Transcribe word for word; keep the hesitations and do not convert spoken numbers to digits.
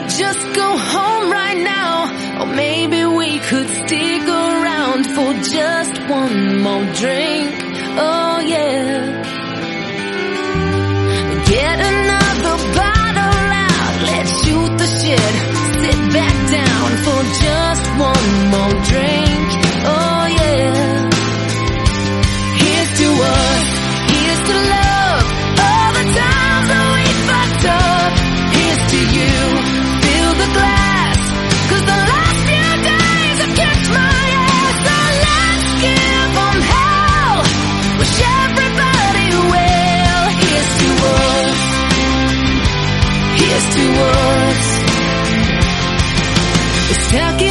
just go home right now, or maybe we could stick around for just one more drink. Oh yeah. Get another bottle out, let's shoot the shit, sit back down for just one more drink. Oh yeah. Here's to us, here's to love, all the times that we fucked up. Here's to you, fill the glass, 'cause the last few days have kicked my ass. So let's give them hell, wish everybody well. Here's to us, here's to us. It's stuck